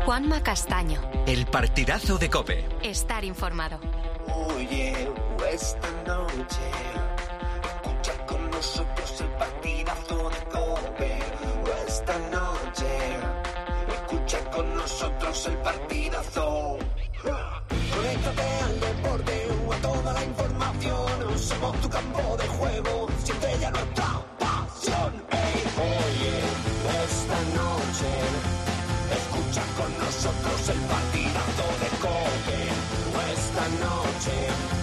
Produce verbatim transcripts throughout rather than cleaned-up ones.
Juanma Castaño. El partidazo de COPE. Estar informado. Oye, esta noche escucha con nosotros el partidazo de COPE. Esta noche escucha con nosotros el partidazo. Conéctate al deporte o a toda la información. Somos tu campo de juego, siempre ya nuestra pasión. Hey, oye, esta noche escucha con nosotros el partidazo de COPE. Esta noche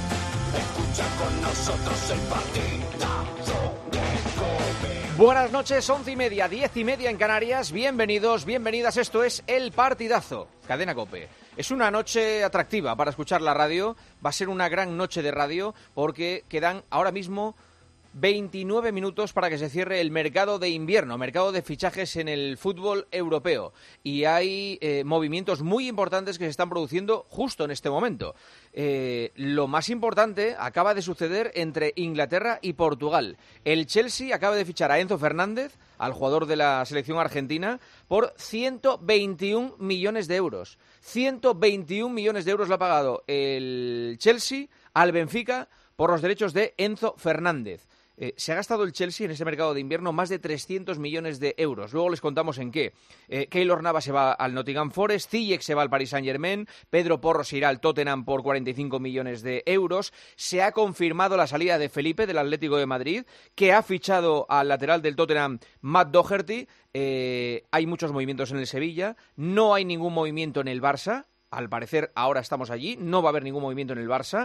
escucha con nosotros el partidazo de COPE. Buenas noches, once y media, diez y media en Canarias. Bienvenidos, bienvenidas. Esto es El Partidazo, Cadena COPE. Es una noche atractiva para escuchar la radio. Va a ser una gran noche de radio porque quedan ahora mismo veintinueve minutos para que se cierre el mercado de invierno, mercado de fichajes en el fútbol europeo. Y hay eh, movimientos muy importantes que se están produciendo justo en este momento. Eh, lo más importante acaba de suceder entre Inglaterra y Portugal. El Chelsea acaba de fichar a Enzo Fernández, al jugador de la selección argentina, por ciento veintiún millones de euros. ciento veintiún millones de euros le ha pagado el Chelsea al Benfica por los derechos de Enzo Fernández. Eh, se ha gastado el Chelsea en ese mercado de invierno más de trescientos millones de euros. Luego les contamos en qué. Eh, Keylor Navas se va al Nottingham Forest, Ziyech se va al Paris Saint-Germain, Pedro Porro se irá al Tottenham por cuarenta y cinco millones de euros. Se ha confirmado la salida de Felipe del Atlético de Madrid, que ha fichado al lateral del Tottenham, Matt Doherty. Eh, hay muchos movimientos en el Sevilla, no hay ningún movimiento en el Barça. Al parecer ahora estamos allí, no va a haber ningún movimiento en el Barça.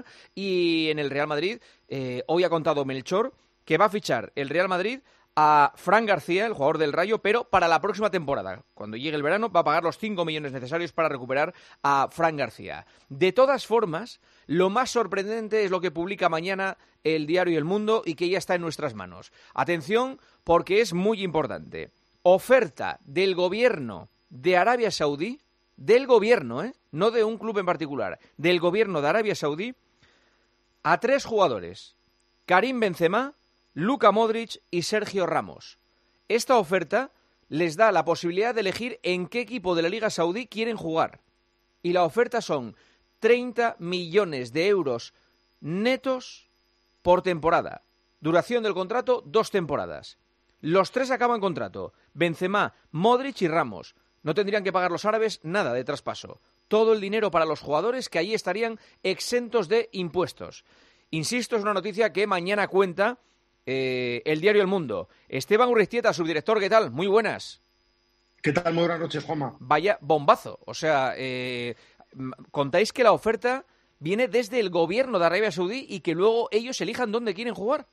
Y en el Real Madrid, eh, hoy ha contado Melchor que va a fichar el Real Madrid a Fran García, el jugador del Rayo, pero para la próxima temporada. Cuando llegue el verano va a pagar los cinco millones necesarios para recuperar a Fran García. De todas formas, lo más sorprendente es lo que publica mañana el diario El Mundo y que ya está en nuestras manos. Atención, porque es muy importante. Oferta del gobierno de Arabia Saudí, del gobierno, ¿eh? No de un club en particular, del gobierno de Arabia Saudí, a tres jugadores: Karim Benzema, Luka Modric y Sergio Ramos. Esta oferta les da la posibilidad de elegir en qué equipo de la Liga Saudí quieren jugar. Y la oferta son treinta millones de euros netos por temporada. Duración del contrato, dos temporadas. Los tres acaban contrato: Benzema, Modric y Ramos. No tendrían que pagar los árabes nada de traspaso. Todo el dinero para los jugadores, que allí estarían exentos de impuestos. Insisto, es una noticia que mañana cuenta eh, el diario El Mundo. Esteban Urriztieta, subdirector, ¿qué tal? Muy buenas. ¿Qué tal? Muy buenas noches, Juanma. Vaya bombazo. O sea, eh, contáis que la oferta viene desde el gobierno de Arabia Saudí y que luego ellos elijan dónde quieren jugar.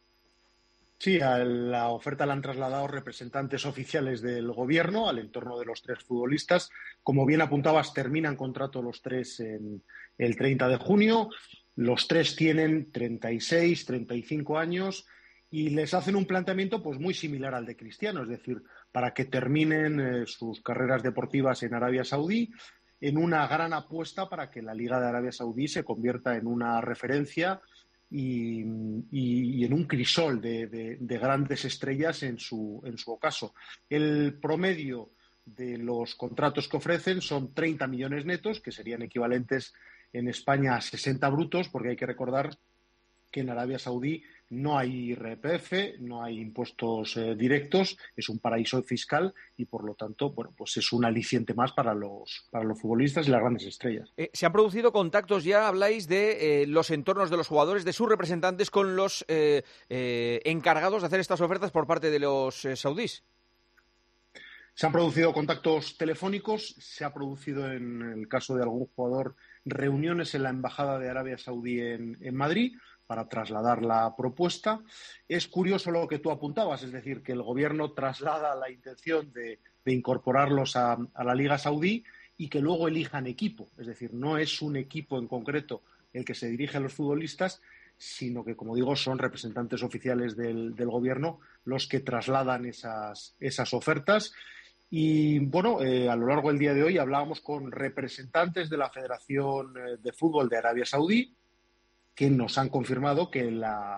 Sí, a la oferta la han trasladado representantes oficiales del gobierno al entorno de los tres futbolistas. Como bien apuntabas, terminan contrato los tres en el treinta de junio. Los tres tienen treinta y seis, treinta y cinco años y les hacen un planteamiento pues muy similar al de Cristiano, es decir, para que terminen eh, sus carreras deportivas en Arabia Saudí, en una gran apuesta para que la Liga de Arabia Saudí se convierta en una referencia y, y, y en un crisol de, de, de grandes estrellas en su, en su ocaso. El promedio de los contratos que ofrecen son treinta millones netos, que serían equivalentes en España a sesenta brutos, porque hay que recordar que en Arabia Saudí no hay I R P F, no hay impuestos eh, directos, es un paraíso fiscal y por lo tanto, bueno, pues es un aliciente más para los, para los futbolistas y las grandes estrellas. Eh, ¿Se han producido contactos ya, habláis de eh, los entornos de los jugadores, de sus representantes con los eh, eh, encargados de hacer estas ofertas por parte de los eh, saudíes? Se han producido contactos telefónicos, se ha producido en el caso de algún jugador reuniones en la Embajada de Arabia Saudí en, en Madrid para trasladar la propuesta. Es curioso lo que tú apuntabas, es decir, que el gobierno traslada la intención de, de incorporarlos a, a la Liga Saudí y que luego elijan equipo. Es decir, no es un equipo en concreto el que se dirige a los futbolistas, sino que, como digo, son representantes oficiales del, del gobierno los que trasladan esas, esas ofertas. Y bueno, eh, a lo largo del día de hoy hablábamos con representantes de la Federación de Fútbol de Arabia Saudí, que nos han confirmado que la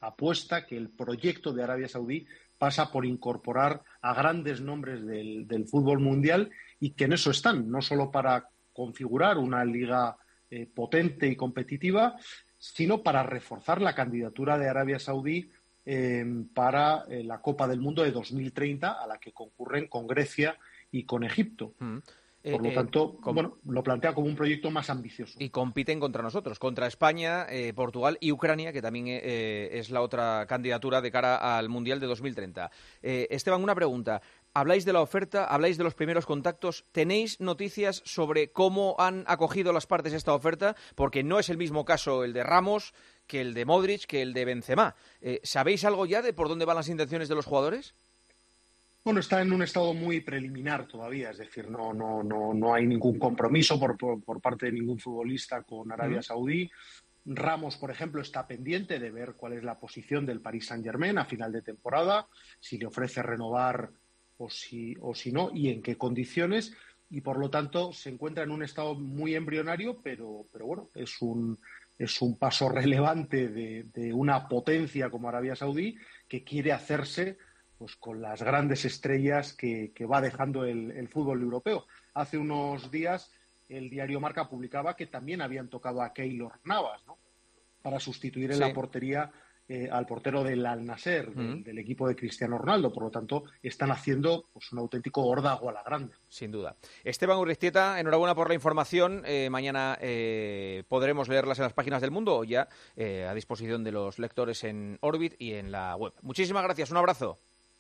apuesta, que el proyecto de Arabia Saudí pasa por incorporar a grandes nombres del, del fútbol mundial y que en eso están, no solo para configurar una liga eh, potente y competitiva, sino para reforzar la candidatura de Arabia Saudí eh, para eh, la Copa del Mundo de dos mil treinta, a la que concurren con Grecia y con Egipto. Mm. Por lo eh, tanto, eh, bueno, lo plantea como un proyecto más ambicioso. Y compiten contra nosotros, contra España, eh, Portugal y Ucrania, que también eh, es la otra candidatura de cara al Mundial de dos mil treinta. Eh, Esteban, una pregunta. Habláis de la oferta, habláis de los primeros contactos. ¿Tenéis noticias sobre cómo han acogido las partes esta oferta? Porque no es el mismo caso el de Ramos que el de Modric, que el de Benzema. Eh, ¿Sabéis algo ya de por dónde van las intenciones de los jugadores? Bueno, está en un estado muy preliminar todavía, es decir, no, no, no, no hay ningún compromiso por, por, por parte de ningún futbolista con Arabia Saudí. Ramos, por ejemplo, está pendiente de ver cuál es la posición del Paris Saint-Germain a final de temporada, si le ofrece renovar o si, o si no, y en qué condiciones, y por lo tanto se encuentra en un estado muy embrionario, pero, pero bueno, es un, es un paso relevante de, de una potencia como Arabia Saudí que quiere hacerse pues con las grandes estrellas que, que va dejando el, el fútbol europeo. Hace unos días el diario Marca publicaba que también habían tocado a Keylor Navas, ¿no?, para sustituir en sí. la portería eh, al portero del Al-Nassr, uh-huh. del, del equipo de Cristiano Ronaldo. Por lo tanto, están haciendo pues un auténtico órdago a la grande. Sin duda. Esteban Urriztieta, enhorabuena por la información. Eh, mañana eh, podremos leerlas en las páginas del Mundo o ya eh, a disposición de los lectores en Orbit y en la web. Muchísimas gracias. Un abrazo.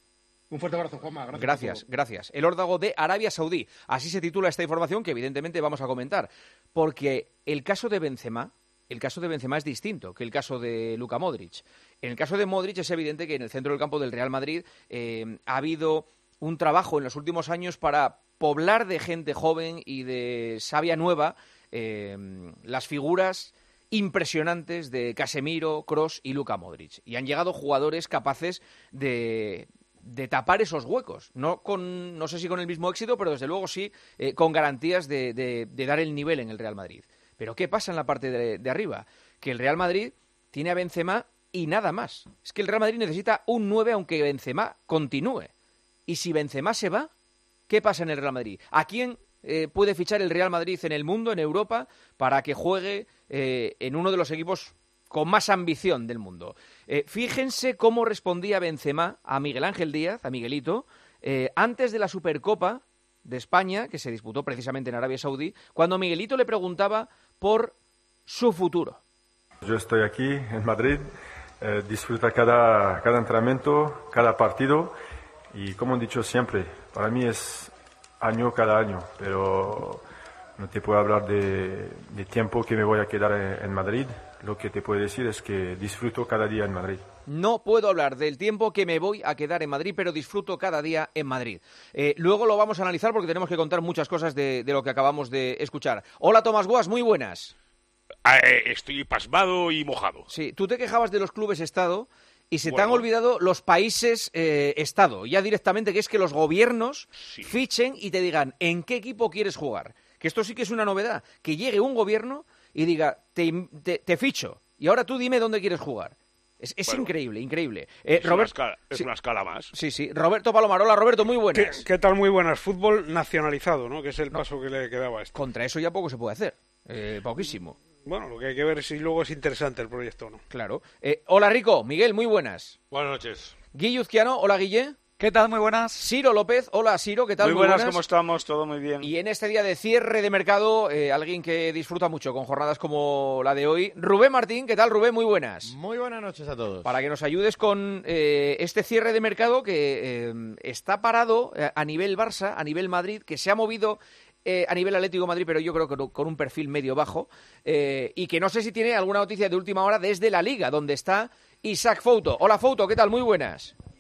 Un fuerte abrazo, Juanma. Gracias. Gracias, gracias. El órdago de Arabia Saudí. Así se titula esta información que evidentemente vamos a comentar. Porque el caso de Benzema, el caso de Benzema es distinto que el caso de Luka Modric. En el caso de Modric es evidente que en el centro del campo del Real Madrid eh, ha habido un trabajo en los últimos años para poblar de gente joven y de savia nueva eh, las figuras impresionantes de Casemiro, Kroos y Luka Modric. Y han llegado jugadores capaces de... de tapar esos huecos, no con no sé si con el mismo éxito, pero desde luego sí eh, con garantías de, de, de dar el nivel en el Real Madrid. Pero ¿qué pasa en la parte de, de arriba? Que el Real Madrid tiene a Benzema y nada más. Es que el Real Madrid necesita un nueve aunque Benzema continúe. Y si Benzema se va, ¿qué pasa en el Real Madrid? ¿A quién eh, puede fichar el Real Madrid en el mundo, en Europa, para que juegue eh, en uno de los equipos con más ambición del mundo? Eh, fíjense cómo respondía Benzema a Miguel Ángel Díaz, a Miguelito, eh, antes de la Supercopa de España, que se disputó precisamente en Arabia Saudí, cuando Miguelito le preguntaba por su futuro. Yo estoy aquí en Madrid, eh, disfruta cada, cada entrenamiento, cada partido, y como he dicho siempre, para mí es año cada año, pero no te puedo hablar de, de tiempo que me voy a quedar en, en Madrid. Lo que te puedo decir es que disfruto cada día en Madrid. No puedo hablar del tiempo que me voy a quedar en Madrid, pero disfruto cada día en Madrid. Eh, luego lo vamos a analizar porque tenemos que contar muchas cosas de, de lo que acabamos de escuchar. Hola, Tomás Guas, muy buenas. Eh, estoy pasmado y mojado. Sí, tú te quejabas de los clubes Estado y se bueno. te han olvidado los países eh, Estado. Ya directamente, que es que los gobiernos sí. fichen y te digan en qué equipo quieres jugar. Que esto sí que es una novedad. Que llegue un gobierno y diga, te, te, te ficho, y ahora tú dime dónde quieres jugar. Es, es bueno, increíble, increíble. Eh, es Robert... una escala, es sí. una escala más. Sí, sí. Roberto Palomar, hola Roberto, muy buenas. ¿Qué, ¿Qué tal? Muy buenas. Fútbol nacionalizado, ¿no? Que es el no. paso que le quedaba a esto. Contra eso ya poco se puede hacer. Eh, poquísimo. Bueno, lo que hay que ver es si luego es interesante el proyecto o no. Claro. Eh, hola Rico, Miguel, muy buenas. Buenas noches. Guille Uzquiano, hola Guille. ¿Qué tal? Muy buenas. Ciro López, hola Ciro, ¿qué tal? Muy buenas, muy buenas. ¿Cómo estamos? Todo muy bien. Y en este día de cierre de mercado, eh, alguien que disfruta mucho con jornadas como la de hoy, Rubén Martín, ¿qué tal Rubén? Muy buenas. Muy buenas noches a todos. Para que nos ayudes con eh, este cierre de mercado que eh, está parado eh, a nivel Barça, a nivel Madrid, que se ha movido eh, a nivel Atlético de Madrid, pero yo creo que con un perfil medio bajo, eh, y que no sé si tiene alguna noticia de última hora desde la Liga, donde está Isaac Fouto. Hola Fouto, ¿qué tal? Muy buenas.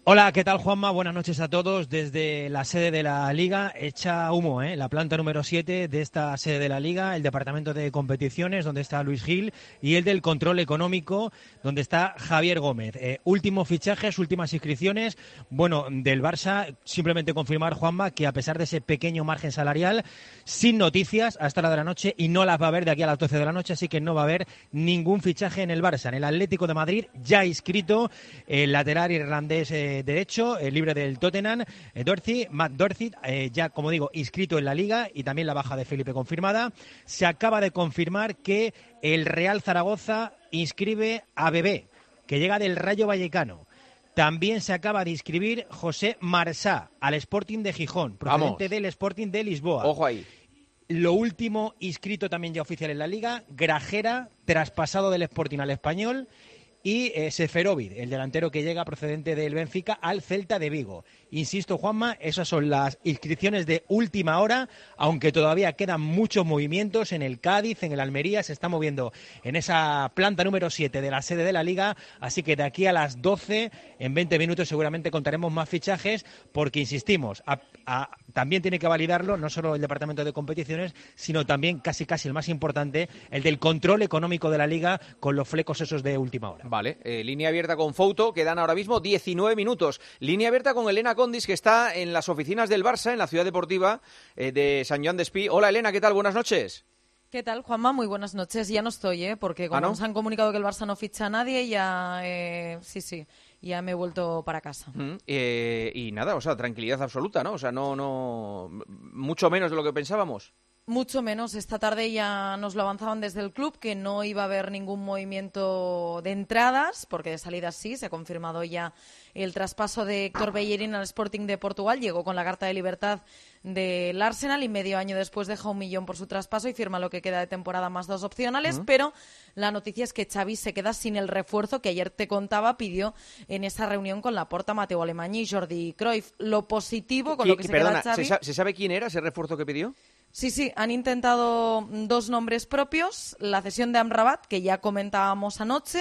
Hola, ¿qué tal, Juanma? Buenas noches a todos. Desde la sede de la Liga, echa humo, ¿eh? La planta número siete de esta sede de la Liga, el departamento de competiciones, donde está Luis Gil, y el del control económico, donde está Javier Gómez. Eh, últimos fichajes, últimas inscripciones. Bueno, del Barça, simplemente confirmar, Juanma, que a pesar de ese pequeño margen salarial, sin noticias hasta la hora de la noche, y no las va a haber de aquí a las doce de la noche, así que no va a haber ningún fichaje en el Barça. En el Atlético de Madrid, ya inscrito el lateral irlandés eh, derecho, el libre del Tottenham, eh, Dorsey, Matt Dorsey, eh, ya como digo, inscrito en la Liga, y también la baja de Felipe confirmada. Se acaba de confirmar que el Real Zaragoza inscribe a Bebé, que llega del Rayo Vallecano. También se acaba de inscribir José Marsá al Sporting de Gijón, procedente Vamos. del Sporting de Lisboa. Ojo ahí. Lo último inscrito también ya oficial en la Liga, Grajera, traspasado del Sporting al Español, y eh, Seferovic, el delantero que llega procedente del Benfica al Celta de Vigo. Insisto, Juanma, esas son las inscripciones de última hora, aunque todavía quedan muchos movimientos en el Cádiz, en el Almería, se está moviendo en esa planta número siete de la sede de la Liga, así que de aquí a las doce, en veinte minutos seguramente contaremos más fichajes, porque insistimos, a, a, también tiene que validarlo no solo el Departamento de Competiciones, sino también casi casi el más importante, el del control económico de la Liga, con los flecos esos de última hora. Vale, eh, línea abierta con Fouto, quedan ahora mismo diecinueve minutos. Línea abierta con Elena Condis, que está en las oficinas del Barça, en la ciudad deportiva eh, de Sant Joan d'Espí. Hola, Elena, ¿qué tal? Buenas noches. ¿Qué tal, Juanma? Muy buenas noches. Ya no estoy, ¿eh? Porque como ¿Ah, no? nos han comunicado que el Barça no ficha a nadie, ya... Eh, sí, sí, ya me he vuelto para casa. Mm, eh, y nada, o sea, tranquilidad absoluta, ¿no? O sea, no, no... mucho menos de lo que pensábamos. Mucho menos. Esta tarde ya nos lo avanzaban desde el club, que no iba a haber ningún movimiento de entradas, porque de salidas sí, se ha confirmado ya el traspaso de Héctor Bellerín al Sporting de Portugal. Llegó con la carta de libertad del Arsenal y medio año después deja un millón por su traspaso y firma lo que queda de temporada más dos opcionales, uh-huh. Pero la noticia es que Xavi se queda sin el refuerzo que ayer te contaba, pidió en esa reunión con Laporta, Mateo Alemany y Jordi Cruyff. Lo positivo con lo que se perdona, queda Xavi... ¿se sabe quién era ese refuerzo que pidió? Sí, sí, han intentado dos nombres propios, la cesión de Amrabat, que ya comentábamos anoche.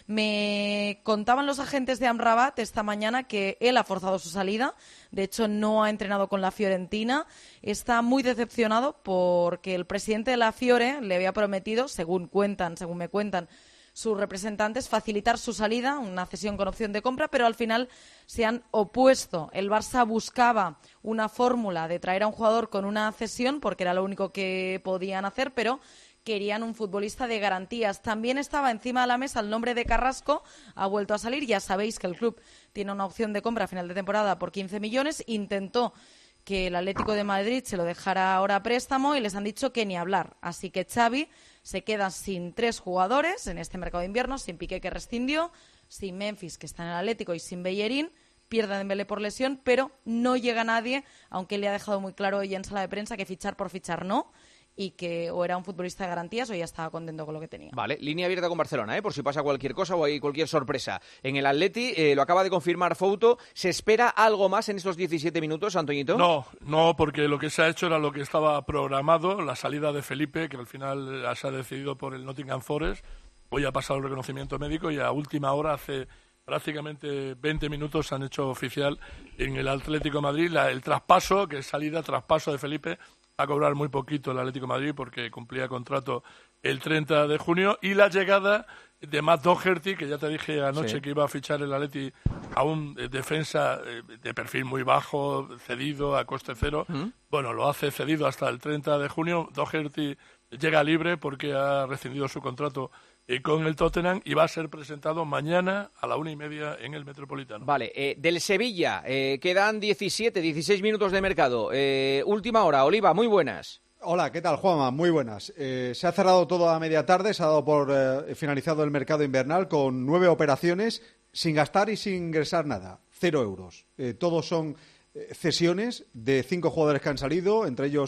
Me contaban los agentes de Amrabat esta mañana que él ha forzado su salida, de hecho no ha entrenado con la Fiorentina, está muy decepcionado porque el presidente de la Fiore le había prometido, según cuentan, según me cuentan, sus representantes, facilitar su salida, una cesión con opción de compra, pero al final se han opuesto. El Barça buscaba una fórmula de traer a un jugador con una cesión, porque era lo único que podían hacer, pero querían un futbolista de garantías. También estaba encima de la mesa el nombre de Carrasco, ha vuelto a salir. Ya sabéis que el club tiene una opción de compra a final de temporada por quince millones. Intentó que el Atlético de Madrid se lo dejara ahora a préstamo y les han dicho que ni hablar. Así que Xavi se queda sin tres jugadores en este mercado de invierno, sin Piqué, que rescindió, sin Memphis, que está en el Atlético, y sin Bellerín. Pierde a Dembélé por lesión, pero no llega nadie, aunque él le ha dejado muy claro hoy en sala de prensa que fichar por fichar no, y que o era un futbolista de garantías o ya estaba contento con lo que tenía. Vale, línea abierta con Barcelona, ¿eh? Por si pasa cualquier cosa o hay cualquier sorpresa. En el Atleti, eh, lo acaba de confirmar Fouto, ¿se espera algo más en estos diecisiete minutos, Antoñito? No, no, porque lo que se ha hecho era lo que estaba programado, la salida de Felipe, que al final se ha decidido por el Nottingham Forest. Hoy ha pasado el reconocimiento médico y a última hora, hace prácticamente veinte minutos, han hecho oficial en el Atlético de Madrid la, el traspaso, que es salida, traspaso de Felipe, a cobrar muy poquito el Atlético de Madrid porque cumplía contrato el treinta de junio, y la llegada de Matt Doherty, que ya te dije anoche sí. que iba a fichar el Atleti a un defensa de perfil muy bajo, cedido a coste cero. ¿Mm? Bueno, lo hace cedido hasta el treinta de junio. Doherty llega libre porque ha rescindido su contrato con el Tottenham y va a ser presentado mañana a la una y media en el Metropolitano. Vale, eh, del Sevilla, eh, quedan diecisiete, dieciséis minutos de mercado. Eh, última hora, Oliva, muy buenas. Hola, ¿qué tal, Juanma? Muy buenas. Eh, se ha cerrado todo a media tarde, se ha dado por eh, finalizado el mercado invernal con nueve operaciones sin gastar y sin ingresar nada, cero euros. Eh, todos son eh, cesiones de cinco jugadores que han salido, entre ellos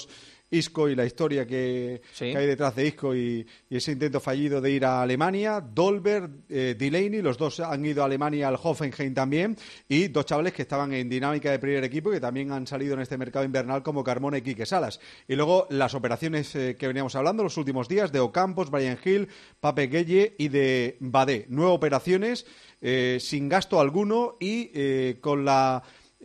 Isco y la historia que, sí. que hay detrás de Isco y, y ese intento fallido de ir a Alemania. Dolberg, eh, Delaney, los dos han ido a Alemania, al Hoffenheim también, y dos chavales que estaban en dinámica de primer equipo y que también han salido en este mercado invernal como Carmona y Quique Salas. Y luego las operaciones eh, que veníamos hablando los últimos días de Ocampos, Brian Hill, Pape Gueye y de Badé. Nueve operaciones eh, sin gasto alguno y eh, con la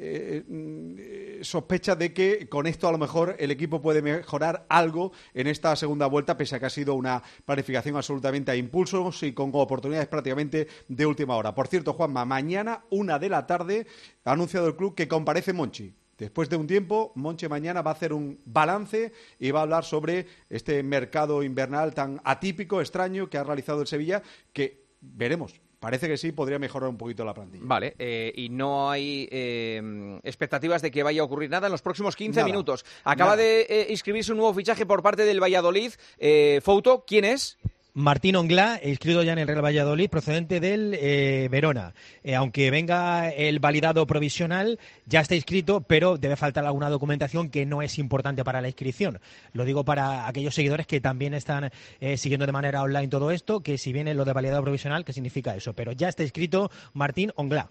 Eh, sospecha de que con esto a lo mejor el equipo puede mejorar algo en esta segunda vuelta, pese a que ha sido una planificación absolutamente a impulsos y con oportunidades prácticamente de última hora. Por cierto, Juanma, mañana, una de la tarde, ha anunciado el club que comparece Monchi. Después de un tiempo, Monchi mañana va a hacer un balance y va a hablar sobre este mercado invernal tan atípico, extraño, que ha realizado el Sevilla, que veremos. Parece que sí, podría mejorar un poquito la plantilla. Vale, eh, y no hay eh, expectativas de que vaya a ocurrir nada en los próximos quince nada, minutos. Acaba nada. de eh, inscribirse un nuevo fichaje por parte del Valladolid. Eh, Fouto, ¿quién es? Martín Onglá, inscrito ya en el Real Valladolid, procedente del eh, Verona. Eh, aunque venga el validado provisional, ya está inscrito, pero debe faltar alguna documentación que no es importante para la inscripción. Lo digo para aquellos seguidores que también están eh, siguiendo de manera online todo esto, que si viene lo de validado provisional, ¿qué significa eso? Pero ya está inscrito Martín Onglá.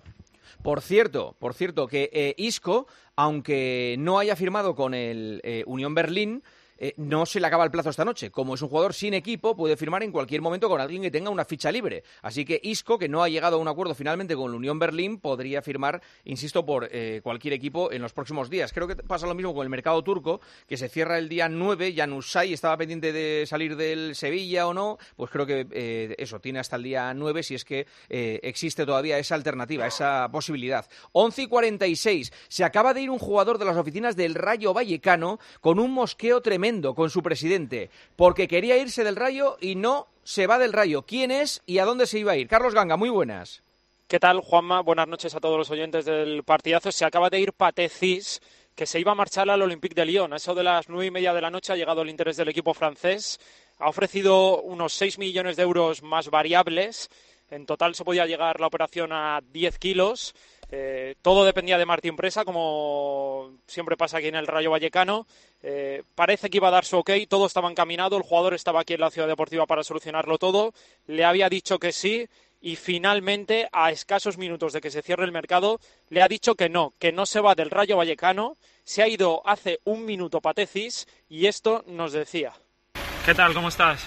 Por cierto, por cierto, que eh, Isco, aunque no haya firmado con el eh, Unión Berlín, Eh, no se le acaba el plazo esta noche. Como es un jugador sin equipo, puede firmar en cualquier momento con alguien que tenga una ficha libre. Así que Isco, que no ha llegado a un acuerdo finalmente con la Unión Berlín, podría firmar, insisto, por eh, cualquier equipo en los próximos días. Creo que pasa lo mismo con el mercado turco, que se cierra el día nueve. Januzaj estaba pendiente de salir del Sevilla o no. Pues creo que eh, eso, tiene hasta el día nueve, si es que eh, existe todavía esa alternativa, esa posibilidad. once y cuarenta y seis. Se acaba de ir un jugador de las oficinas del Rayo Vallecano con un mosqueo tremendo con su presidente, porque quería irse del Rayo y no se va del Rayo. ¿Quién es y a dónde se iba a ir? Carlos Ganga, muy buenas. ¿Qué tal, Juanma? Buenas noches a todos los oyentes del partidazo. Se acaba de ir Pathé Ciss, que se iba a marchar al Olympique de Lyon. A eso de las nueve y media de la noche ha llegado el interés del equipo francés. Ha ofrecido unos seis millones de euros más variables. En total se podía llegar la operación a diez kilos. Eh, todo dependía de Martín Presa, como siempre pasa aquí en el Rayo Vallecano. Eh, parece que iba a dar su ok, todo estaba encaminado, el jugador estaba aquí en la Ciudad Deportiva para solucionarlo todo, le había dicho que sí y finalmente, a escasos minutos de que se cierre el mercado, le ha dicho que no, que no se va del Rayo Vallecano. Se ha ido hace un minuto Pathé Ciss y esto nos decía. ¿Qué tal? ¿Cómo estás?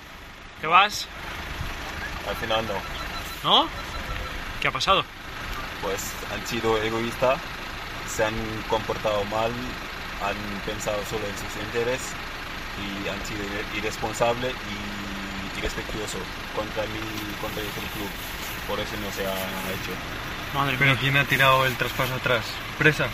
¿Te vas? Al final no. ¿No? ¿Qué ha pasado? Pues han sido egoístas, se han comportado mal, han pensado solo en sus intereses y han sido irresponsables y irrespetuosos contra mí, contra el club. Por eso no se ha hecho. Madre ¿Pero mía. quién ha tirado el traspaso atrás? ¿Presa?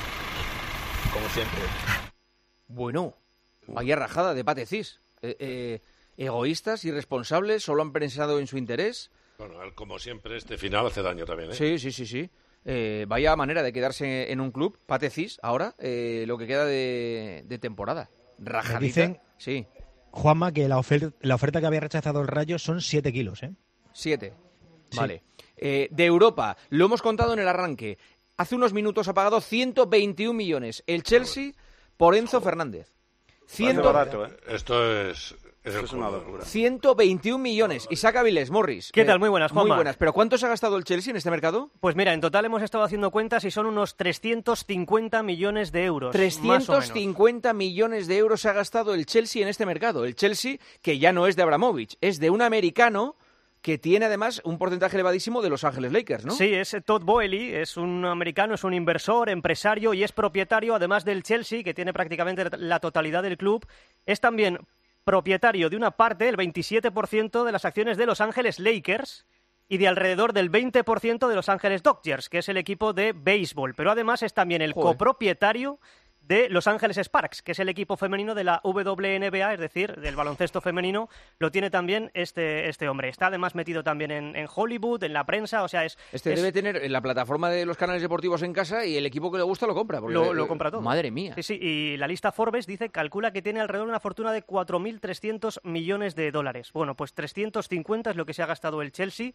Como siempre. Bueno, vaya rajada de Pathé Ciss. Eh, eh, egoístas, irresponsables, solo han pensado en su interés. Bueno, como siempre, este final hace daño también, ¿eh? Sí, sí, sí, sí. Eh, vaya manera de quedarse en un club, Pathé Ciss, ahora, eh, lo que queda de, de temporada. Rajadita. Me dicen, sí. Juanma, que la, ofer la oferta que había rechazado el Rayo son siete kilos, ¿eh? Siete. Sí. Vale. Eh, de Europa, lo hemos contado en el arranque. Hace unos minutos ha pagado ciento veintiún millones el Chelsea por Enzo Fernández. Parece barato, ¿eh? Esto es... Eso es una locura. ciento veintiún millones. Isaac Avilés, Morris. ¿Qué eh, tal? Muy buenas, Juanma. Muy buenas. ¿Pero cuánto se ha gastado el Chelsea en este mercado? Pues mira, en total hemos estado haciendo cuentas y son unos trescientos cincuenta millones de euros. trescientos cincuenta millones de euros se ha gastado el Chelsea en este mercado. El Chelsea, que ya no es de Abramovich, es de un americano que tiene además un porcentaje elevadísimo de Los Ángeles Lakers, ¿no? Sí, es Todd Boehly, es un americano, es un inversor, empresario y es propietario, además del Chelsea, que tiene prácticamente la totalidad del club. Es también propietario de una parte, el veintisiete por ciento de las acciones de Los Ángeles Lakers y de alrededor del veinte por ciento de Los Ángeles Dodgers, que es el equipo de béisbol. Pero además es también el Joder. copropietario de Los Ángeles Sparks, que es el equipo femenino de la W N B A, es decir, del baloncesto femenino, lo tiene también este, este hombre. Está además metido también en, en Hollywood, en la prensa, o sea, es... Este es, debe tener en la plataforma de los canales deportivos en casa y el equipo que le gusta lo compra. Porque Lo, le- lo compra todo. Madre mía. Sí, sí, y la lista Forbes dice, calcula que tiene alrededor de una fortuna de cuatro mil trescientos millones de dólares. Bueno, pues trescientos cincuenta es lo que se ha gastado el Chelsea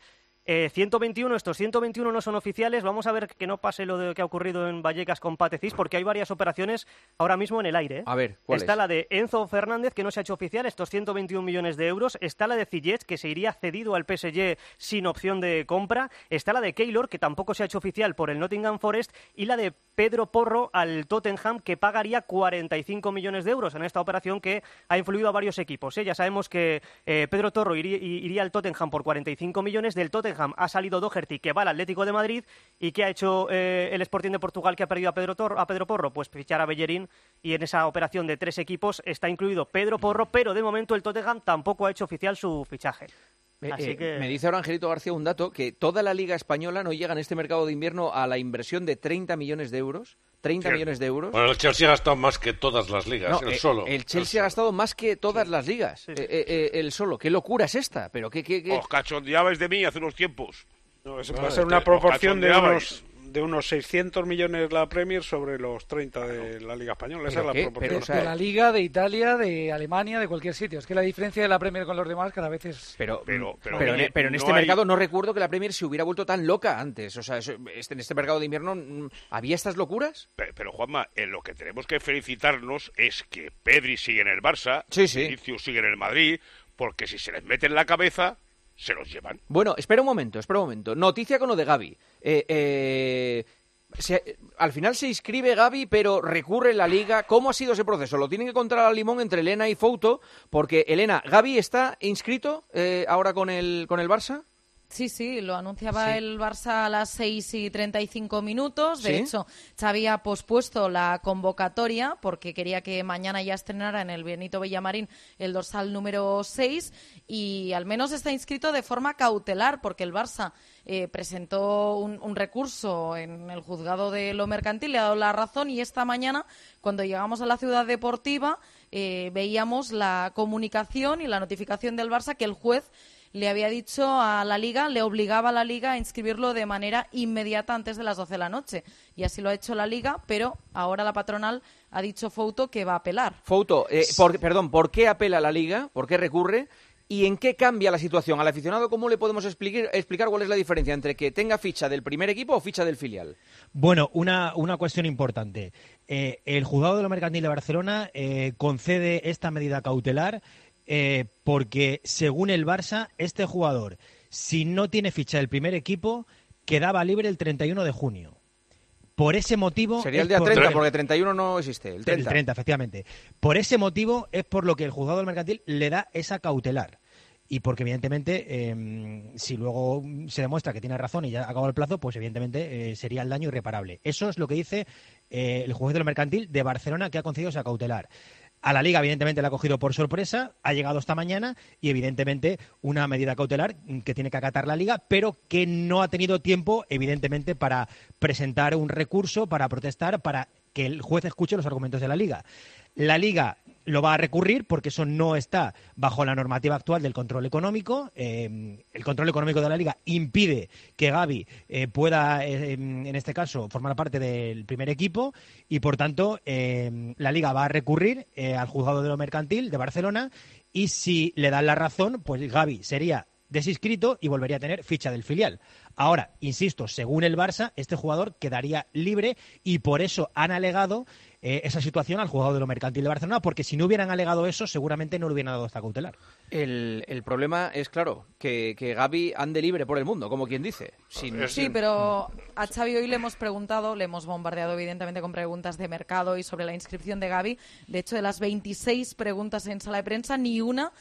Eh, ciento veintiuno, estos ciento veintiuno no son oficiales. Vamos a ver que no pase lo de que ha ocurrido en Vallecas con Patecís, porque hay varias operaciones ahora mismo en el aire. ¿eh? A ver, ¿cuál Está es? la de Enzo Fernández, que no se ha hecho oficial, estos ciento veintiún millones de euros. Está la de Ziyech, que se iría cedido al P S G sin opción de compra. Está la de Keylor, que tampoco se ha hecho oficial por el Nottingham Forest. Y la de Pedro Porro al Tottenham, que pagaría cuarenta y cinco millones de euros en esta operación que ha influido a varios equipos. ¿eh? Ya sabemos que eh, Pedro Porro iría, iría al Tottenham por cuarenta y cinco millones. Del Tottenham ha salido Doherty, que va al Atlético de Madrid. ¿Y qué ha hecho eh, el Sporting de Portugal, que ha perdido a Pedro, Torro, a Pedro Porro? Pues fichar a Bellerín, y en esa operación de tres equipos está incluido Pedro Porro, pero de momento el Tottenham tampoco ha hecho oficial su fichaje. Así eh, que... Me dice ahora Angelito García un dato, que toda la Liga Española no llega en este mercado de invierno a la inversión de treinta millones de euros. treinta millones de euros. Bueno, el Chelsea ha gastado más que todas las ligas, No, el eh, solo. El Chelsea ha gastado más que todas Sí. las ligas, Sí, sí. eh, eh, eh, el solo. ¿Qué locura es esta? Pero qué, qué, qué... Os cachondeabais de mí hace unos tiempos. No, eso No, puede ser es una que proporción de os cachondeabais. unos, de unos seiscientos millones la Premier sobre los treinta de la Liga Española. Esa es la proporción. de la Liga, de Italia, de Alemania, de cualquier sitio. Es que la diferencia de la Premier con los demás cada vez es... Pero, pero, pero, pero, en, pero en este no hay- mercado no recuerdo que la Premier se hubiera vuelto tan loca antes. O sea, eso- este, en este mercado de invierno, mm, ¿había estas locuras? Pero, pero, Juanma, en lo que tenemos que felicitarnos es que Pedri sigue en el Barça, Sí, sí. Vinicius sigue en el Madrid, porque si se les mete en la cabeza, se los llevan. Bueno, espera un momento, espera un momento. Noticia con lo de Gavi. Eh, eh, se- al final se inscribe Gavi, pero recurre la Liga. ¿Cómo ha sido ese proceso? Lo tienen que contar al limón entre Elena y Fouto, porque Elena, ¿Gavi está inscrito eh, ahora con el, con el Barça? Sí, sí, lo anunciaba Sí. el Barça a las seis y treinta y cinco minutos. De ¿Sí? hecho, Xavi ha pospuesto la convocatoria porque quería que mañana ya estrenara en el Benito Villamarín el dorsal número seis, y al menos está inscrito de forma cautelar porque el Barça eh, presentó un, un recurso en el juzgado de lo mercantil, le ha dado la razón, y esta mañana, cuando llegamos a la ciudad deportiva, eh, veíamos la comunicación y la notificación del Barça que el juez le había dicho a la Liga, le obligaba a la Liga a inscribirlo de manera inmediata antes de las doce de la noche. Y así lo ha hecho la Liga, pero ahora la patronal ha dicho Fouto que va a apelar. Fouto, eh, por- perdón, ¿por qué apela la Liga? ¿Por qué recurre? ¿Y en qué cambia la situación? Al aficionado, ¿cómo le podemos explicar, explicar cuál es la diferencia entre que tenga ficha del primer equipo o ficha del filial? Bueno, una, una cuestión importante. Eh, el juzgado de lo mercantil de Barcelona eh, concede esta medida cautelar eh, porque, según el Barça, este jugador, si no tiene ficha del primer equipo, quedaba libre el treinta y uno de junio. Por ese motivo... Sería el es día por treinta, lo que- porque treinta y uno no existe. El treinta. El treinta, efectivamente. Por ese motivo es por lo que el juzgado del mercantil le da esa cautelar. Y porque, evidentemente, eh, si luego se demuestra que tiene razón y ya acabó el plazo, pues evidentemente eh, sería el daño irreparable. Eso es lo que dice eh, el juez de lo mercantil de Barcelona, que ha concedido esa cautelar. A la Liga, evidentemente, la ha cogido por sorpresa, ha llegado esta mañana y, evidentemente, una medida cautelar que tiene que acatar la Liga, pero que no ha tenido tiempo, evidentemente, para presentar un recurso, para protestar, para que el juez escuche los argumentos de la Liga. La Liga lo va a recurrir porque eso no está bajo la normativa actual del control económico. Eh, el control económico de la Liga impide que Gavi eh, pueda, eh, en este caso, formar parte del primer equipo y, por tanto, eh, la Liga va a recurrir eh, al juzgado de lo mercantil de Barcelona, y si le dan la razón, pues Gavi sería desinscrito y volvería a tener ficha del filial. Ahora, insisto, según el Barça, este jugador quedaría libre y por eso han alegado eh, esa situación al juzgado de lo mercantil de Barcelona, porque si no hubieran alegado eso, seguramente no le hubieran dado esta cautelar. El, el problema es, claro, que, que Gavi ande libre por el mundo, como quien dice. Sin, Sí, sin- pero a Xavi hoy le hemos preguntado, le hemos bombardeado evidentemente con preguntas de mercado y sobre la inscripción de Gavi. De hecho, de las veintiséis preguntas en sala de prensa, ni una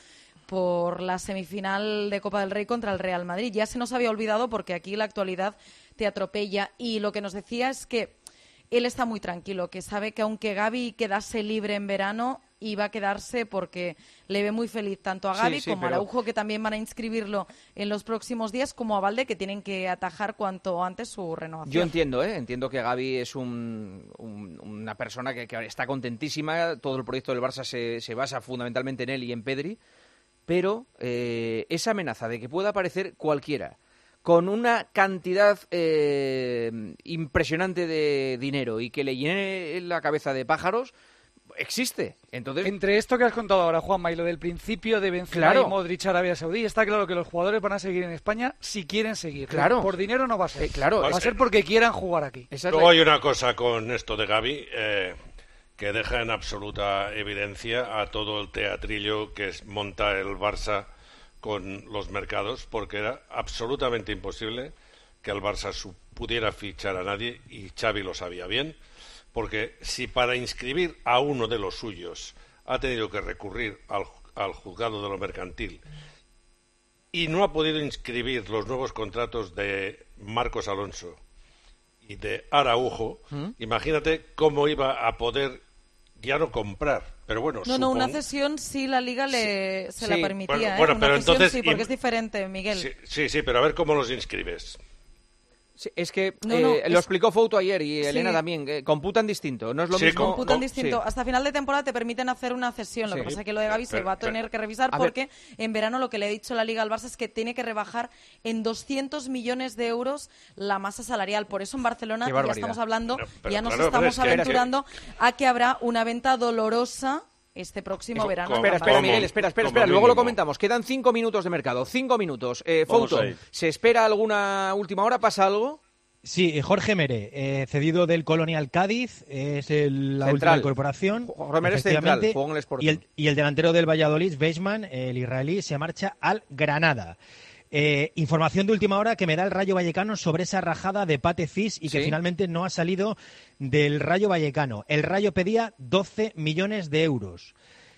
por la semifinal de Copa del Rey contra el Real Madrid. Ya se nos había olvidado porque aquí la actualidad te atropella, y lo que nos decía es que él está muy tranquilo, que sabe que aunque Gavi quedase libre en verano, iba a quedarse porque le ve muy feliz tanto a Sí, Gavi sí, como pero- a Araujo, que también van a inscribirlo en los próximos días, como a Valde, que tienen que atajar cuanto antes su renovación. Yo entiendo, ¿eh? Entiendo que Gavi es un, un- una persona que, que está contentísima. Todo el proyecto del Barça se, se basa fundamentalmente en él y en Pedri. Pero eh, esa amenaza de que pueda aparecer cualquiera con una cantidad eh, impresionante de dinero y que le llene la cabeza de pájaros, existe. Entonces, entre esto que has contado ahora, Juanma, y lo del principio de Benzema claro. y Modric Arabia Saudí, está claro que los jugadores van a seguir en España si quieren seguir. Claro. Por dinero no va a ser. Eh, claro. Va a ser porque quieran jugar aquí. Esa Luego es la... hay una cosa con esto de Gavi eh, que deja en absoluta evidencia a todo el teatrillo que monta el Barça con los mercados, porque era absolutamente imposible que el Barça pudiera fichar a nadie, y Xavi lo sabía bien, porque si para inscribir a uno de los suyos ha tenido que recurrir al, al juzgado de lo mercantil y no ha podido inscribir los nuevos contratos de Marcos Alonso y de Araujo, ¿Mm? imagínate cómo iba a poder ya no comprar, pero bueno, no, supongo... no, una cesión sí la Liga le sí. se sí. la permitía, bueno, ¿eh? bueno, una pero cesión entonces, sí, porque y... es diferente, Miguel. Sí, sí, sí, pero a ver cómo los inscribes. Sí, es que no, eh, no, lo es... explicó Fouto ayer y Elena sí. también, eh, computan distinto, no es lo sí, mismo. Computan com, distinto, sí. hasta final de temporada te permiten hacer una cesión, lo sí. que pasa es que lo de Gavi pero, se va a tener pero, que revisar a porque ver. en verano lo que le ha dicho la Liga al Barça es que tiene que rebajar en doscientos millones de euros la masa salarial, por eso en Barcelona ya estamos hablando, pero, pero, ya nos claro, estamos aventurando que... a que habrá una venta dolorosa este próximo Eso, verano. Espera, espera, Miguel, espera, espera, espera. Luego lo comentamos. Quedan cinco minutos de mercado, cinco minutos. Eh, Fouto, ¿se espera alguna última hora? ¿Pasa algo? Sí, Jorge Mere, eh, cedido del Colonial Cádiz, es el, la central. última incorporación. Jorge Mere es central, jugó en el Sporting. Y el, y el delantero del Valladolid, Beisman, el israelí, se marcha al Granada. Eh, información de última hora que me da el Rayo Vallecano sobre esa rajada de Pate Cis y que ¿Sí? finalmente no ha salido del Rayo Vallecano. El Rayo pedía doce millones de euros.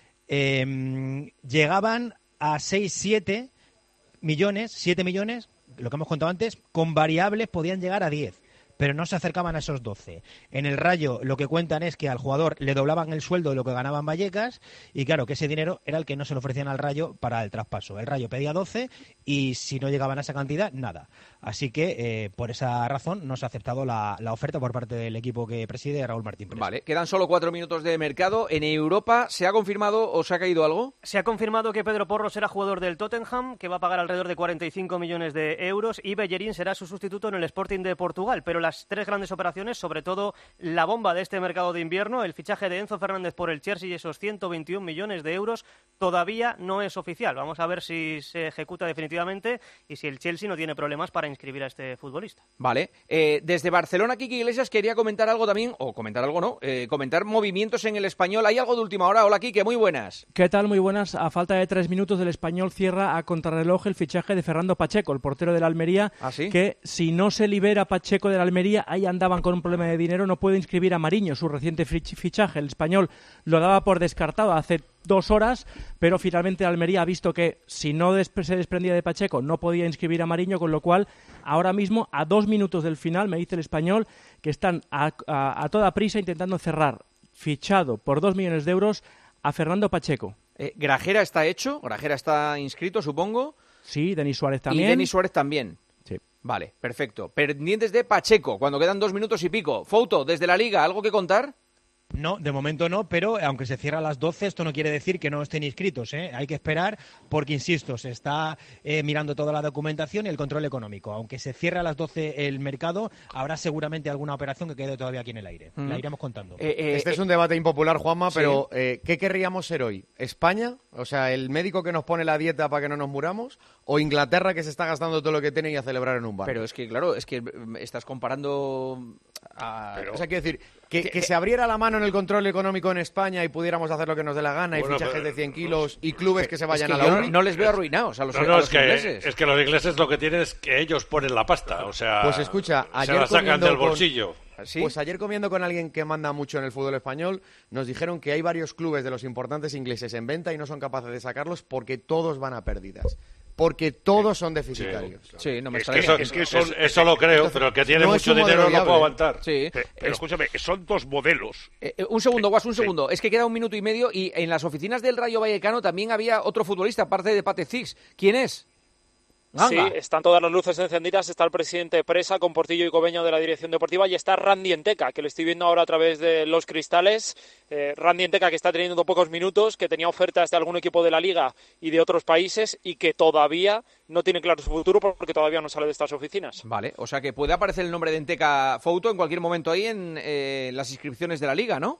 Eh, llegaban a seis, siete millones, siete millones, lo que hemos contado antes, con variables podían llegar a diez. Pero no se acercaban a esos doce. En el Rayo lo que cuentan es que al jugador le doblaban el sueldo de lo que ganaban Vallecas y claro, que ese dinero era el que no se le ofrecían al Rayo para el traspaso. El Rayo pedía doce y si no llegaban a esa cantidad, nada. Así que eh, por esa razón no se ha aceptado la, la oferta por parte del equipo que preside Raúl Martín Presa. Vale, quedan solo cuatro minutos de mercado. ¿En Europa se ha confirmado o se ha caído algo? Se ha confirmado que Pedro Porro será jugador del Tottenham, que va a pagar alrededor de cuarenta y cinco millones de euros, y Bellerín será su sustituto en el Sporting de Portugal. Pero las tres grandes operaciones, sobre todo la bomba de este mercado de invierno, el fichaje de Enzo Fernández por el Chelsea y esos ciento veintiún millones de euros, todavía no es oficial. Vamos a ver si se ejecuta definitivamente y si el Chelsea no tiene problemas para inscribir a este futbolista. Vale. Eh, desde Barcelona, Quique Iglesias quería comentar algo también, o comentar algo no, eh, comentar movimientos en el Español. ¿Hay algo de última hora? Hola, Quique, muy buenas. ¿Qué tal? Muy buenas. A falta de tres minutos del Español cierra a contrarreloj el fichaje de Fernando Pacheco, el portero del Almería, ¿Ah, sí? que si no se libera Pacheco del Almería, ahí andaban con un problema de dinero, no puede inscribir a Mariño, su reciente fichaje. El Español lo daba por descartado hace dos horas, pero finalmente Almería ha visto que si no des- se desprendía de Pacheco no podía inscribir a Mariño, con lo cual ahora mismo a dos minutos del final me dice el Español que están a, a, a toda prisa intentando cerrar fichado por dos millones de euros a Fernando Pacheco. Eh, Grajera está hecho, Grajera está inscrito, supongo. Sí, Denis Suárez también. Y Denis Suárez también. Sí. Vale, perfecto. Pendientes de Pacheco, cuando quedan dos minutos y pico. Fouto, desde la Liga, ¿algo que contar? No, de momento no, pero aunque se cierra a las doce, esto no quiere decir que no estén inscritos, ¿eh? Hay que esperar porque, insisto, se está eh, mirando toda la documentación y el control económico. Aunque se cierre a las doce el mercado, habrá seguramente alguna operación que quede todavía aquí en el aire. Mm. La iremos contando. Eh, eh, este eh, es un debate impopular, Juanma, sí. pero eh, ¿qué querríamos ser hoy? ¿España? O sea, el médico que nos pone la dieta para que no nos muramos, o Inglaterra que se está gastando todo lo que tiene y a celebrar en un bar. Pero es que, claro, es que estás comparando a... Pero, o sea, quiero decir, que, que, que se abriera la mano en el control económico en España y pudiéramos hacer lo que nos dé la gana, bueno, y fichajes pero, de cien kilos y clubes que se vayan es que a la yo no, no les veo arruinados a los, no, no, a los es que, ingleses. Es que los ingleses lo que tienen es que ellos ponen la pasta, o sea, pues escucha, ayer se la sacan del bolsillo. Con... ¿Sí? Pues ayer comiendo con alguien que manda mucho en el fútbol español, nos dijeron que hay varios clubes de los importantes ingleses en venta y no son capaces de sacarlos porque todos van a pérdidas. Porque todos son deficitarios. Sí, sí, no me es, que eso, es que son, es, eso lo creo, entonces, pero el que tiene no mucho dinero viable. no puede aguantar. Sí. Pero, pero escúchame, son dos modelos. Eh, eh, un segundo, Guas, un sí. segundo. Es que queda un minuto y medio y en las oficinas del Rayo Vallecano también había otro futbolista, aparte de Pate Cis. ¿Quién es? Ganga. Sí, están todas las luces encendidas, está el presidente Presa con Portillo y Cobeño de la dirección deportiva y está Randy Enteca, que lo estoy viendo ahora a través de los cristales. Eh, Randy Enteca, que está teniendo pocos minutos, que tenía ofertas de algún equipo de la Liga y de otros países y que todavía no tiene claro su futuro porque todavía no sale de estas oficinas. Vale, o sea que puede aparecer el nombre de Enteca Fouto en cualquier momento ahí en eh, las inscripciones de la Liga, ¿no?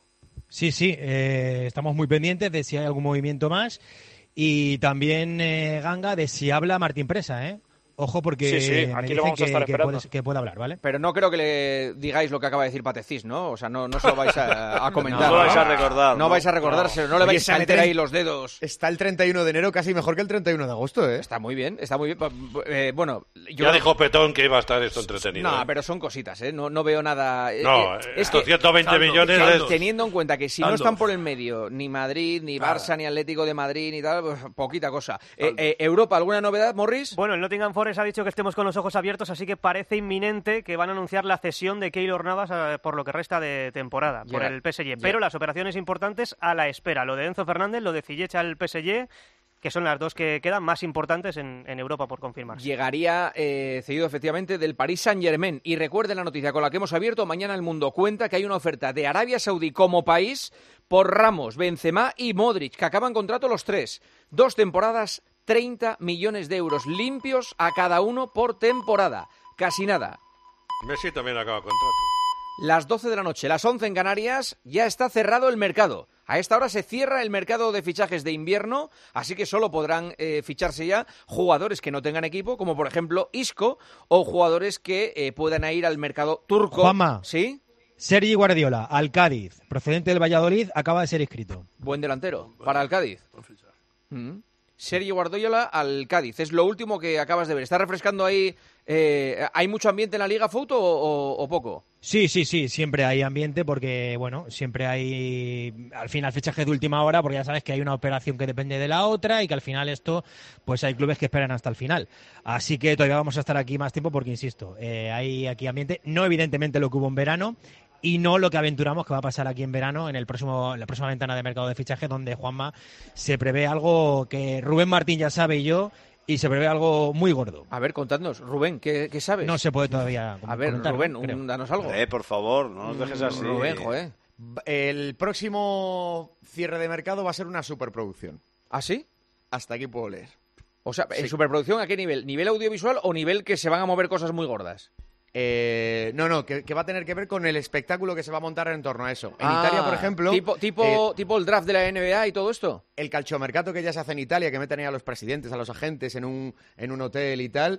Sí, sí, eh, estamos muy pendientes de si hay algún movimiento más y también, eh, Ganga, de si habla Martín Presa, ¿eh? Ojo, porque sí, sí, me aquí lo dicen vamos que, a estar que, esperando. puede, que puede hablar, ¿vale? Pero no creo que le digáis lo que acaba de decir Patecís, ¿no? O sea, no, no se lo vais a, a comentar. No lo vais a recordar. No, no vais a recordárselo, no, no le vais a meter ahí los dedos. Está el treinta y uno de enero casi mejor que el treinta y uno de agosto, ¿eh? Está muy bien, está muy bien. Eh, bueno, yo... Ya dijo Petón que iba a estar esto entretenido. No, ¿eh? pero son cositas, ¿eh? No, no veo nada... No, eh, es estos que, ciento veinte Saldo, millones... Saldo, es... Teniendo en cuenta que si Saldo. no están por el medio ni Madrid, ni Barça, Nada. ni Atlético de Madrid, ni tal, pues, poquita cosa. Eh, eh, Europa, ¿alguna novedad, Morris? Bueno, el Nottingham Forest ha dicho que estemos con los ojos abiertos, así que parece inminente que van a anunciar la cesión de Keylor Navas eh, por lo que resta de temporada, Llega. por el P S G. Llega. Pero las operaciones importantes a la espera. Lo de Enzo Fernández, lo de Ziyech al P S G, que son las dos que quedan más importantes en, en Europa por confirmarse. Llegaría eh, cedido efectivamente del Paris Saint-Germain. Y recuerden la noticia con la que hemos abierto. Mañana El Mundo cuenta que hay una oferta de Arabia Saudí como país por Ramos, Benzema y Modric, que acaban contrato los tres. Dos temporadas, treinta millones de euros limpios a cada uno por temporada. Casi nada. Messi también acaba contrato. Las doce de la noche, las once en Canarias, ya está cerrado el mercado. A esta hora se cierra el mercado de fichajes de invierno, así que solo podrán eh, ficharse ya jugadores que no tengan equipo, como por ejemplo Isco, o jugadores que eh, puedan ir al mercado turco. Juanma. ¿Sí? Sergi Guardiola, al Cádiz, procedente del Valladolid, acaba de ser inscrito. Buen delantero para el Cádiz. Mm. Sergi Guardiola al Cádiz. Es lo último que acabas de ver. ¿Está refrescando ahí? Eh, ¿Hay mucho ambiente en la Liga Foot o, o, o poco? Sí, sí, sí, siempre hay ambiente porque, bueno, siempre hay al final fichajes de última hora porque ya sabes que hay una operación que depende de la otra y que al final esto, pues hay clubes que esperan hasta el final. Así que todavía vamos a estar aquí más tiempo porque, insisto, eh, hay aquí ambiente, no evidentemente lo que hubo en verano y no lo que aventuramos que va a pasar aquí en verano en el próximo, en la próxima ventana de mercado de fichaje donde, Juanma, se prevé algo que Rubén Martín ya sabe y yo. Y se prevé algo muy gordo. A ver, contadnos, Rubén, ¿qué, qué sabes? No se puede todavía A ver, comentar, Rubén, ¿no? un, danos algo. Eh, por favor, no nos dejes así. Rubén, joder. El próximo cierre de mercado va a ser una superproducción. ¿Ah, sí? Hasta aquí puedo leer. O sea, ¿en Sí. superproducción a qué nivel? ¿Nivel audiovisual o nivel que se van a mover cosas muy gordas? Eh, no, no, que, que va a tener que ver con el espectáculo que se va a montar en torno a eso. En Ah, Italia, por ejemplo... Tipo, tipo, eh, tipo el draft de la N B A y todo esto. el calciomercato que ya se hace en Italia, que meten ahí a los presidentes, a los agentes en un, en un hotel y tal,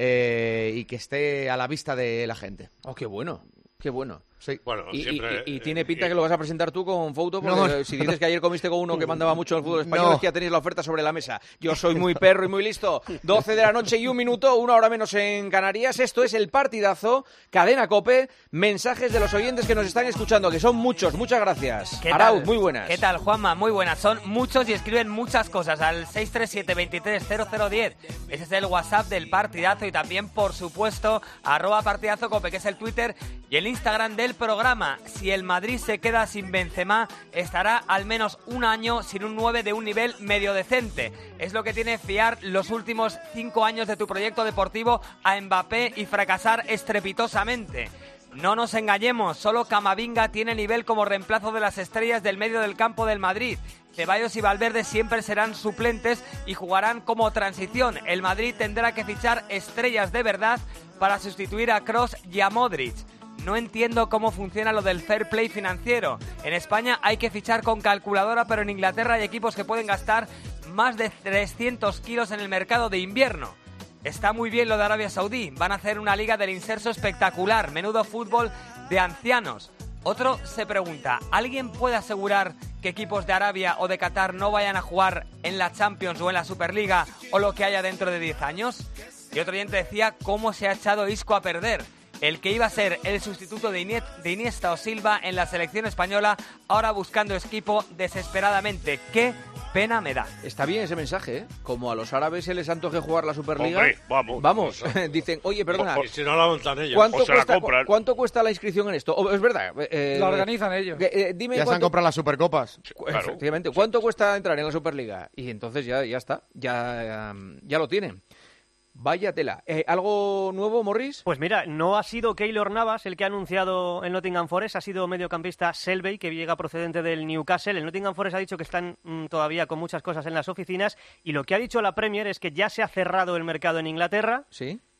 eh, y que esté a la vista de la gente. Oh, qué bueno, qué bueno. Sí. Bueno, Y, siempre... y- y tiene eh, pinta eh, que lo vas a presentar tú con foto, porque No, si dices que ayer comiste con uno que mandaba mucho en el fútbol español, No. es que ya tenéis la oferta sobre la mesa. Yo soy muy perro y muy listo. doce de la noche y un minuto, una hora menos en Canarias. Esto es El Partidazo, Cadena COPE. Mensajes de los oyentes que nos están escuchando, que son muchos. Muchas gracias. ¿Qué Arauz, tal? muy buenas. ¿Qué tal, Juanma? Muy buenas. Son muchos y escriben muchas cosas al seis tres siete, veintitrés cero cero diez. Ese es el WhatsApp del Partidazo y también, por supuesto, arroba Partidazo Cope, que es el Twitter y el Instagram del programa. Si el Madrid se queda sin Benzema, estará al menos un año sin un nueve de un nivel medio decente. Es lo que tiene fiar los últimos cinco años de tu proyecto deportivo a Mbappé y fracasar estrepitosamente. No nos engañemos, solo Camavinga tiene nivel como reemplazo de las estrellas del medio del campo del Madrid. Ceballos y Valverde siempre serán suplentes y jugarán como transición. El Madrid tendrá que fichar estrellas de verdad para sustituir a Kroos y a Modric. No entiendo cómo funciona lo del fair play financiero. En España hay que fichar con calculadora, pero en Inglaterra hay equipos que pueden gastar más de trescientos kilos en el mercado de invierno. Está muy bien lo de Arabia Saudí. Van a hacer una liga del inserso espectacular. Menudo fútbol de ancianos. Otro se pregunta, ¿alguien puede asegurar que equipos de Arabia o de Qatar no vayan a jugar en la Champions o en la Superliga o lo que haya dentro de diez años? Y otro oyente decía, ¿cómo se ha echado Isco a perder? El que iba a ser el sustituto de Iniesta, de Iniesta o Silva en la selección española, ahora buscando equipo desesperadamente. ¡Qué pena me da! Está bien ese mensaje, ¿eh? Como a los árabes se les antoje jugar la Superliga. Hombre, vamos. Vamos, O sea, dicen, oye, perdona. Y si no la montan ellos, ¿Cuánto, o se la cuesta, compran. cu- ¿Cuánto cuesta la inscripción en esto? O- es verdad. eh, La organizan ellos. que, eh, dime Ya se han cuánto- comprado las supercopas. cu- Efectivamente. ¿Cuánto cuesta entrar en la Superliga? Y entonces ya, ya está. Ya, um, ya lo tienen. Vaya tela. Eh, ¿Algo nuevo, Morris? Pues mira, no ha sido Keylor Navas el que ha anunciado el Nottingham Forest, ha sido mediocampista Selby, que llega procedente del Newcastle. El Nottingham Forest ha dicho que están mm, todavía con muchas cosas en las oficinas y lo que ha dicho la Premier es que ya se ha cerrado el mercado en Inglaterra. Sí.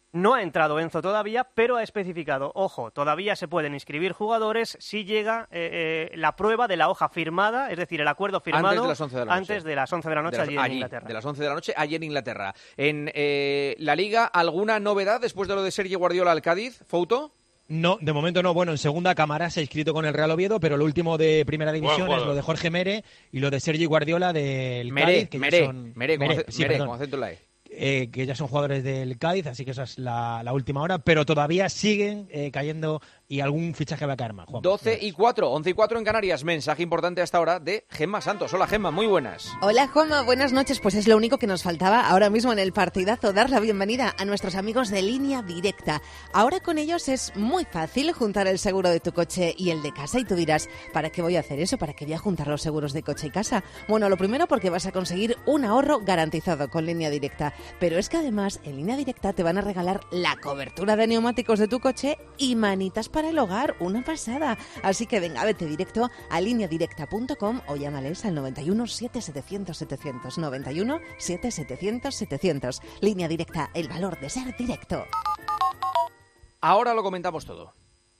No ha entrado Enzo todavía, pero ha especificado, ojo, todavía se pueden inscribir jugadores si llega eh, eh, la prueba de la hoja firmada, es decir, el acuerdo firmado antes de las once de la noche, antes de las once de la noche de las, allí en allí, Inglaterra. De las once de la noche allí en Inglaterra. En eh, la Liga, ¿alguna novedad después de lo de Sergio Guardiola al Cádiz, Fouto? No, de momento no. Bueno, en segunda Cámara se ha inscrito con el Real Oviedo, pero lo último de Primera División es lo de Jorge Mere y lo de Sergio Guardiola del Mere, Cádiz. Que Mere, son... Mere, Mere, con, sí, Mere perdón. con acento en la E. Eh, que ya son jugadores del Cádiz, así que esa es la, la última hora, pero todavía siguen eh, cayendo y algún fichaje va a caer más. Juan. doce y cuatro, once y cuatro en Canarias. Mensaje importante hasta ahora de Gemma Santos. Hola, Gemma, muy buenas. Hola, Juanma, buenas noches. Pues es lo único que nos faltaba ahora mismo en el partidazo, dar la bienvenida a nuestros amigos de Línea Directa. Ahora con ellos es muy fácil juntar el seguro de tu coche y el de casa, y tú dirás, ¿para qué voy a hacer eso? ¿Para qué voy a juntar los seguros de coche y casa? Bueno, lo primero porque vas a conseguir un ahorro garantizado con Línea Directa, pero es que además en Línea Directa te van a regalar la cobertura de neumáticos de tu coche y manitas para el hogar, una pasada. Así que venga, vete directo a línea directa punto com o llámales al noventa y uno, siete setecientos, setecientos, noventa y uno, siete setecientos, setecientos. Línea Directa, el valor de ser directo. Ahora lo comentamos todo.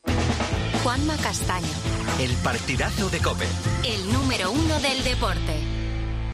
Juanma Castaño, el partidazo de COPE, el número uno del deporte.